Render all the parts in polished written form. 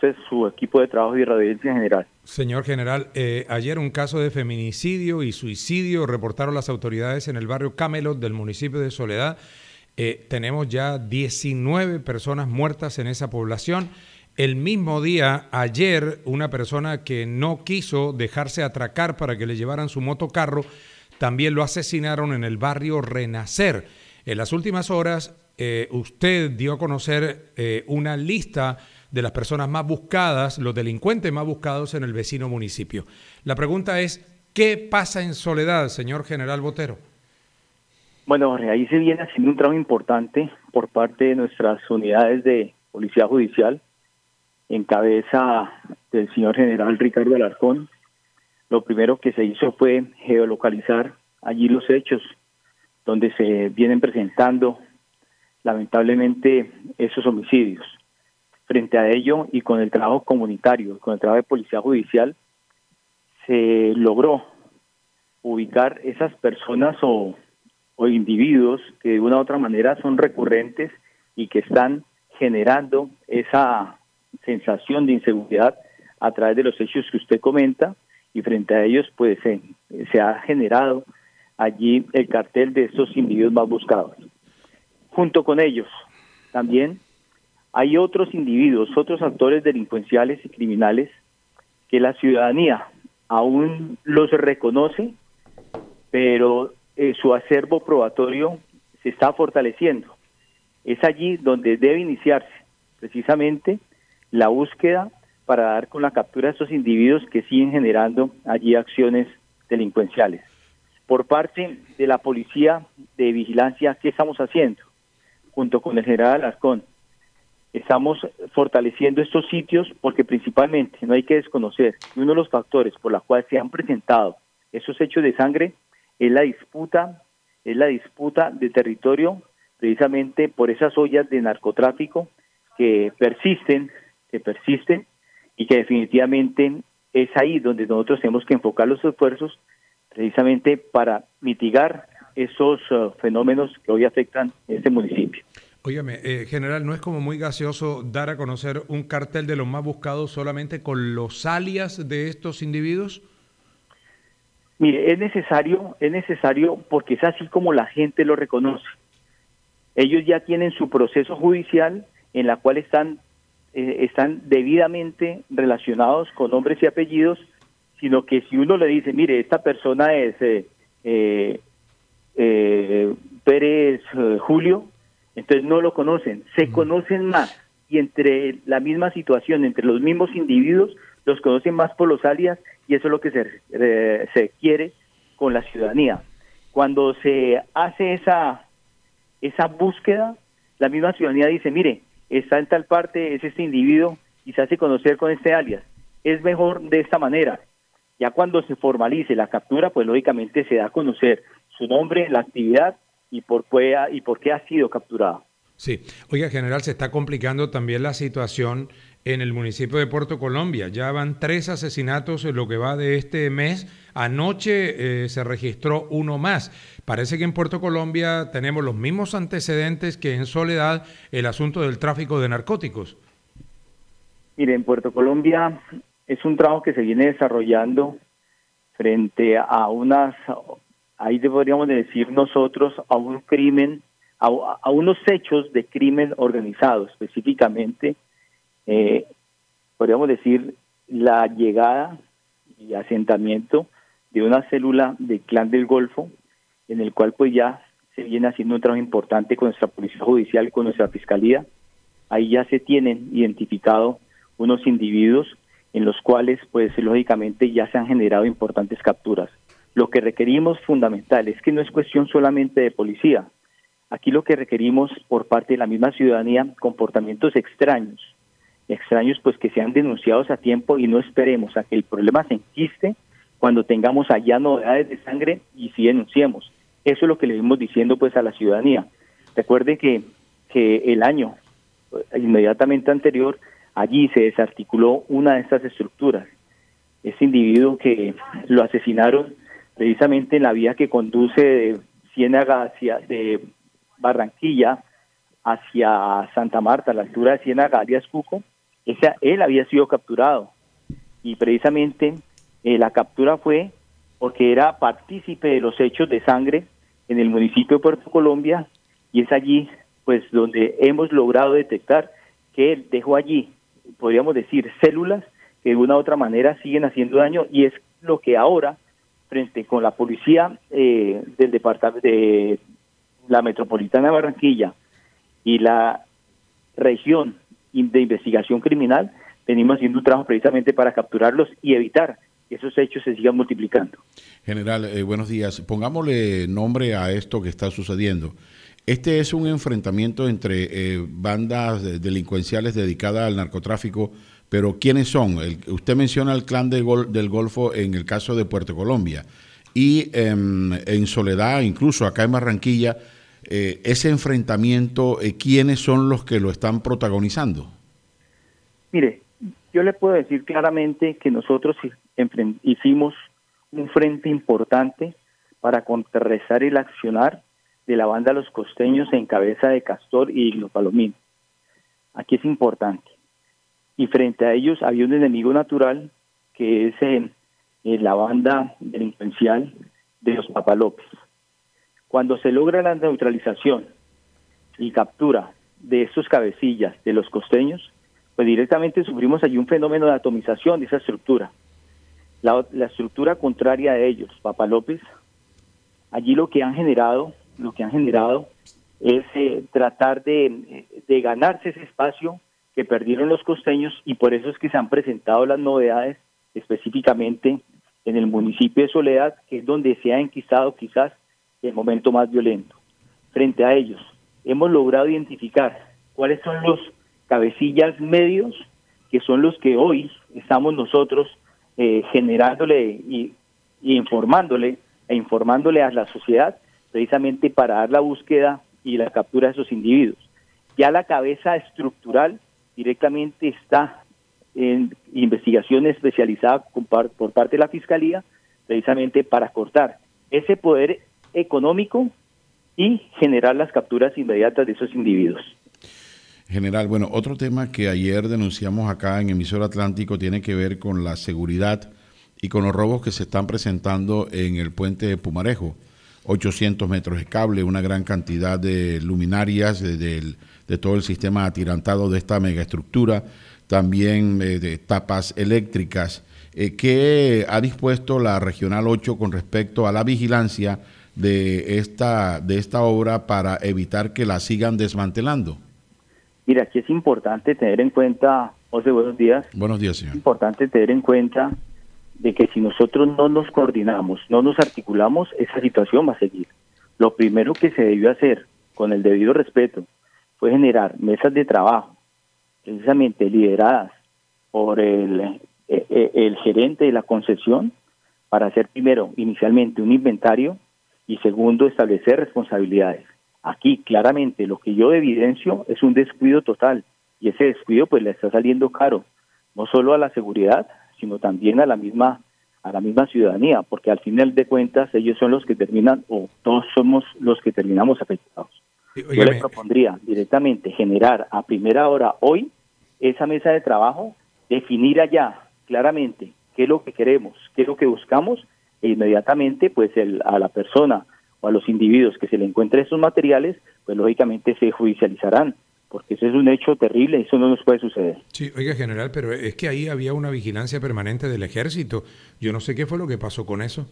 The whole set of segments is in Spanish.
su equipo de trabajo y radioaudiencia general. Señor general, ayer un caso de feminicidio y suicidio reportaron las autoridades en el barrio Camelot del municipio de Soledad. Tenemos ya 19 personas muertas en esa población. El mismo día, ayer, una persona que no quiso dejarse atracar para que le llevaran su motocarro, también lo asesinaron en el barrio Renacer. En las últimas horas, usted dio a conocer una lista de las personas más buscadas, los delincuentes más buscados en el vecino municipio. La pregunta es, ¿qué pasa en Soledad, señor general Botero? Bueno, Jorge, ahí se viene haciendo un trabajo importante por parte de nuestras unidades de Policía Judicial, en cabeza del señor general Ricardo Alarcón. Lo primero que se hizo fue geolocalizar allí los hechos donde se vienen presentando lamentablemente esos homicidios. Frente a ello y con el trabajo comunitario, con el trabajo de Policía Judicial, se logró ubicar esas personas o individuos que de una u otra manera son recurrentes y que están generando esa sensación de inseguridad a través de los hechos que usted comenta, y frente a ellos pues se ha generado allí el cartel de estos individuos más buscados. Junto con ellos también hay otros individuos, otros actores delincuenciales y criminales que la ciudadanía aún los reconoce, pero su acervo probatorio se está fortaleciendo. Es allí donde debe iniciarse precisamente la búsqueda para dar con la captura de estos individuos que siguen generando allí acciones delincuenciales. Por parte de la Policía de Vigilancia, ¿qué estamos haciendo? Junto con el general Alarcón, estamos fortaleciendo estos sitios porque principalmente no hay que desconocer que uno de los factores por los cuales se han presentado esos hechos de sangre es la disputa de territorio, precisamente por esas ollas de narcotráfico que persisten y que definitivamente es ahí donde nosotros tenemos que enfocar los esfuerzos precisamente para mitigar esos fenómenos que hoy afectan este municipio. Óigame, general, ¿no es como muy gaseoso dar a conocer un cartel de los más buscados solamente con los alias de estos individuos? Mire, es necesario porque es así como la gente lo reconoce. Ellos ya tienen su proceso judicial en la cual están debidamente relacionados con nombres y apellidos, sino que si uno le dice, mire, esta persona es Pérez Julio, entonces no lo conocen, se conocen más, y entre la misma situación, entre los mismos individuos, los conocen más por los alias, y eso es lo que se quiere con la ciudadanía. Cuando se hace esa búsqueda, la misma ciudadanía dice, mire, está en tal parte, es este individuo, y se hace conocer con este alias. Es mejor de esta manera. Ya cuando se formalice la captura, pues lógicamente se da a conocer su nombre, la actividad y por qué ha sido capturado. Sí. Oiga, general, se está complicando también la situación en el municipio de Puerto Colombia. Ya van 3 asesinatos en lo que va de este mes. Anoche se registró uno más. Parece que en Puerto Colombia tenemos los mismos antecedentes que en Soledad, el asunto del tráfico de narcóticos. Mire, en Puerto Colombia es un trabajo que se viene desarrollando frente a ahí podríamos decir nosotros, a un crimen, a unos hechos de crimen organizado, específicamente, podríamos decir, la llegada y asentamiento de una célula del Clan del Golfo, en el cual pues ya se viene haciendo un trabajo importante con nuestra Policía Judicial y con nuestra Fiscalía. Ahí ya se tienen identificado unos individuos en los cuales pues lógicamente ya se han generado importantes capturas. Lo que requerimos fundamental es que no es cuestión solamente de policía. Aquí lo que requerimos por parte de la misma ciudadanía, comportamientos extraños pues que sean denunciados a tiempo y no esperemos a que el problema se enquiste cuando tengamos allá novedades de sangre y sí denunciemos. Eso es lo que le vimos diciendo pues a la ciudadanía. Recuerde que el año inmediatamente anterior, allí se desarticuló una de estas estructuras. Ese individuo que lo asesinaron precisamente en la vía que conduce de Ciénaga de Barranquilla hacia Santa Marta, a la altura de Ciénaga, alias Cuco, Él había sido capturado y precisamente la captura fue porque era partícipe de los hechos de sangre en el municipio de Puerto Colombia, y es allí pues donde hemos logrado detectar que él dejó allí, podríamos decir, células que de una u otra siguen haciendo daño, y es lo que ahora, frente con la policía del departamento de la Metropolitana de Barranquilla y la región de investigación criminal, venimos haciendo un trabajo precisamente para capturarlos y evitar que esos hechos se sigan multiplicando. General, buenos días. Pongámosle nombre a esto que está sucediendo. Este es un enfrentamiento entre bandas delincuenciales dedicadas al narcotráfico, pero ¿quiénes son? Usted menciona el clan del Golfo en el caso de Puerto Colombia, y en Soledad, incluso acá en Barranquilla, ese enfrentamiento, ¿quiénes son los que lo están protagonizando? Mire, yo le puedo decir claramente que nosotros hicimos un frente importante para contrarrestar el accionar de la banda Los Costeños en cabeza de Castor y Los Palomino. Aquí es importante. Y frente a ellos había un enemigo natural, que es la banda delincuencial de los Papalópez. Cuando se logra la neutralización y captura de estos cabecillas de los costeños, pues directamente sufrimos allí un fenómeno de atomización de esa estructura. La estructura contraria a ellos, Papalópez, allí lo que han generado es tratar de ganarse ese espacio que perdieron los costeños, y por eso es que se han presentado las novedades específicamente en el municipio de Soledad, que es donde se ha enquistado quizás el momento más violento. Frente a ellos, hemos logrado identificar cuáles son los cabecillas medios, que son los que hoy estamos nosotros generándole y informándole a la sociedad, precisamente para dar la búsqueda y la captura de esos individuos. Ya la cabeza estructural directamente está en investigación especializada por parte de la Fiscalía, precisamente para cortar ese poder económico y generar las capturas inmediatas de esos individuos. General, bueno, otro tema que ayer denunciamos acá en Emisor Atlántico tiene que ver con la seguridad y con los robos que se están presentando en el puente de Pumarejo. 800 metros de cable, una gran cantidad de luminarias de todo el sistema atirantado de esta megaestructura, también de tapas eléctricas. ¿Qué ha dispuesto la Regional 8 con respecto a la vigilancia de esta obra para evitar que la sigan desmantelando? Mira, aquí es importante tener en cuenta, José, buenos días. Buenos días, señor. Es importante tener en cuenta de que si nosotros no nos coordinamos, no nos articulamos, esa situación va a seguir. Lo primero que se debió hacer, con el debido respeto, fue generar mesas de trabajo, precisamente lideradas por el gerente de la concesión, para hacer primero, inicialmente, un inventario, y segundo, establecer responsabilidades. Aquí, claramente, lo que yo evidencio es un descuido total, y ese descuido pues le está saliendo caro, no solo a la seguridad, sino también a la misma ciudadanía, porque al final de cuentas ellos son los que terminan, o todos somos los que terminamos afectados. Yo le propondría directamente generar a primera hora hoy esa mesa de trabajo, definir allá claramente qué es lo que queremos, qué es lo que buscamos, e inmediatamente pues a la persona o a los individuos que se le encuentren esos materiales, pues lógicamente se judicializarán, porque eso es un hecho terrible, eso no nos puede suceder. Sí, oiga, general, pero es que ahí había una vigilancia permanente del ejército. Yo no sé qué fue lo que pasó con eso.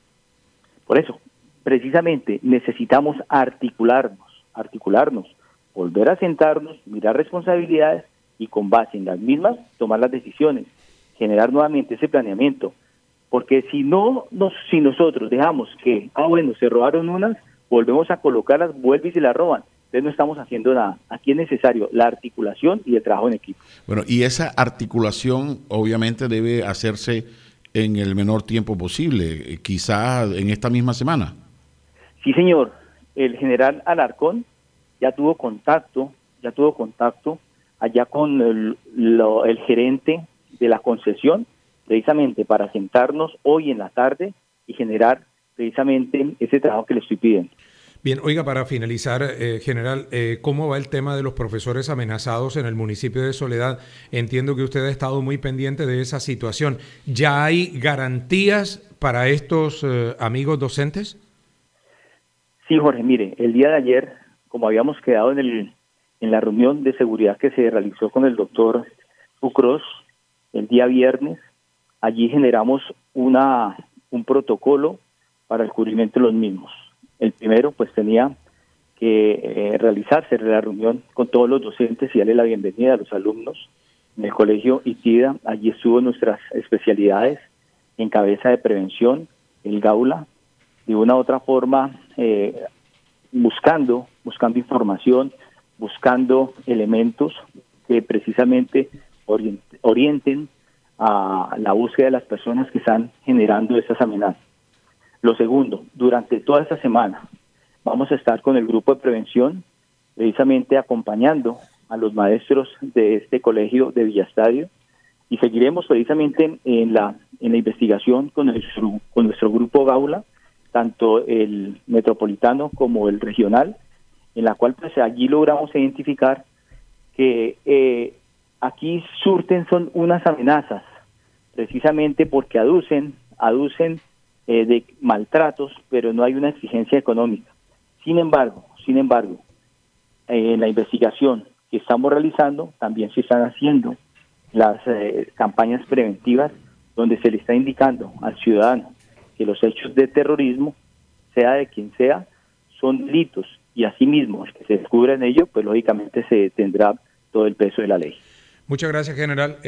Por eso, precisamente, necesitamos articularnos, volver a sentarnos, mirar responsabilidades y con base en las mismas tomar las decisiones, generar nuevamente ese planeamiento. Porque si nosotros dejamos que, se robaron unas, volvemos a colocarlas, vuelve y se las roban. Entonces no estamos haciendo nada. Aquí es necesario la articulación y el trabajo en equipo. Bueno, y esa articulación obviamente debe hacerse en el menor tiempo posible, quizás en esta misma semana. Sí, señor. El general Alarcón ya tuvo contacto allá con el gerente de la concesión, precisamente para sentarnos hoy en la tarde y generar precisamente ese trabajo que le estoy pidiendo. Bien, oiga, para finalizar, general, ¿cómo va el tema de los profesores amenazados en el municipio de Soledad? Entiendo que usted ha estado muy pendiente de esa situación. ¿Ya hay garantías para estos amigos docentes? Sí, Jorge, mire, el día de ayer, como habíamos quedado en la reunión de seguridad que se realizó con el doctor Ucros, el día viernes, allí generamos un protocolo para el cubrimiento de los mismos. El primero, pues tenía que realizarse la reunión con todos los docentes y darle la bienvenida a los alumnos en el colegio ITIDA. Allí estuvo nuestras especialidades en cabeza de prevención, el Gaula, de una u otra forma buscando información, buscando elementos que precisamente orienten a la búsqueda de las personas que están generando esas amenazas. Lo segundo, durante toda esta semana vamos a estar con el grupo de prevención, precisamente acompañando a los maestros de este colegio de Villastadio, y seguiremos precisamente en la investigación con nuestro grupo Gaula, tanto el metropolitano como el regional, en la cual pues allí logramos identificar que aquí son unas amenazas, precisamente porque aducen de maltratos, pero no hay una exigencia económica. Sin embargo, en la investigación que estamos realizando, también se están haciendo las campañas preventivas donde se le está indicando al ciudadano que los hechos de terrorismo, sea de quien sea, son delitos, y asimismo, el que se descubra en ello, pues lógicamente se tendrá todo el peso de la ley. Muchas gracias, general.